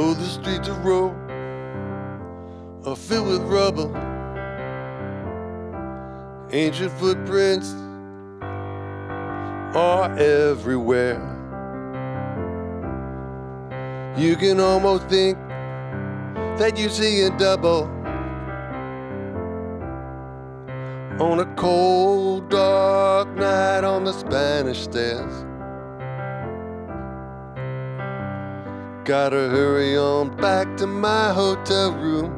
Oh, the streets of Rome are filled with rubble. Ancient footprints are everywhere. You can almost think that you see a double on a cold, dark night on the Spanish stairs. Gotta hurry on back to my hotel room,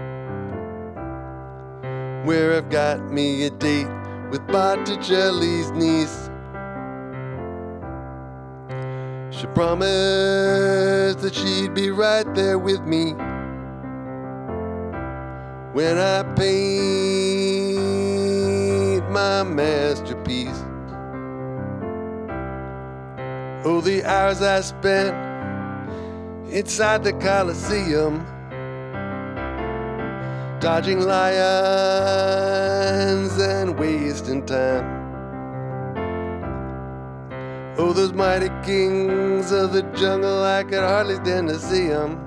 where I've got me a date with Botticelli's niece. She promised that she'd be right there with me when I paint my masterpiece. Oh, the hours I spent inside the Coliseum, dodging lions and wasting time. Oh, those mighty kings of the jungle, I could hardly stand to see them.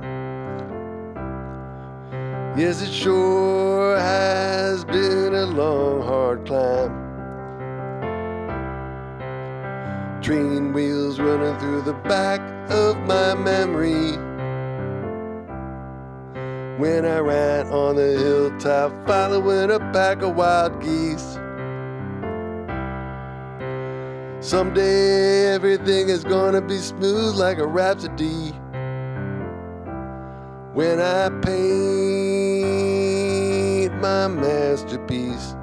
Yes, it sure has been a long, hard climb. Train wheels running through the back of my memory when I ran on the hilltop following a pack of wild geese. Someday everything is gonna be smooth like a rhapsody when I paint my masterpiece.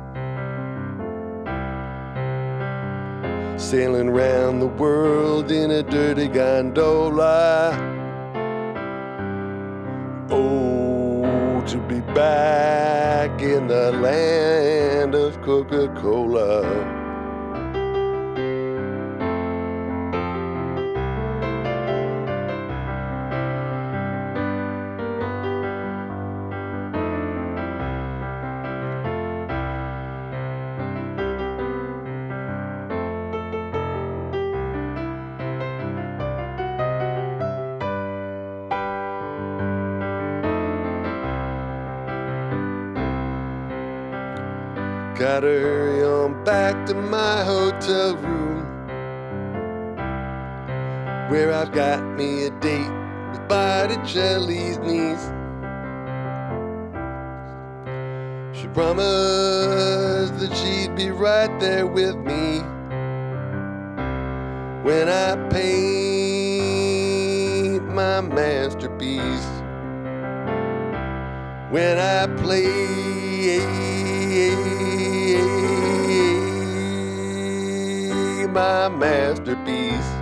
Sailing round the world in a dirty gondola. Oh, to be back in the land of Coca-Cola. Gotta hurry on back to my hotel room, where I've got me a date with Botticelli's niece. She promised that she'd be right there with me when I paint my masterpiece, when I play my masterpiece.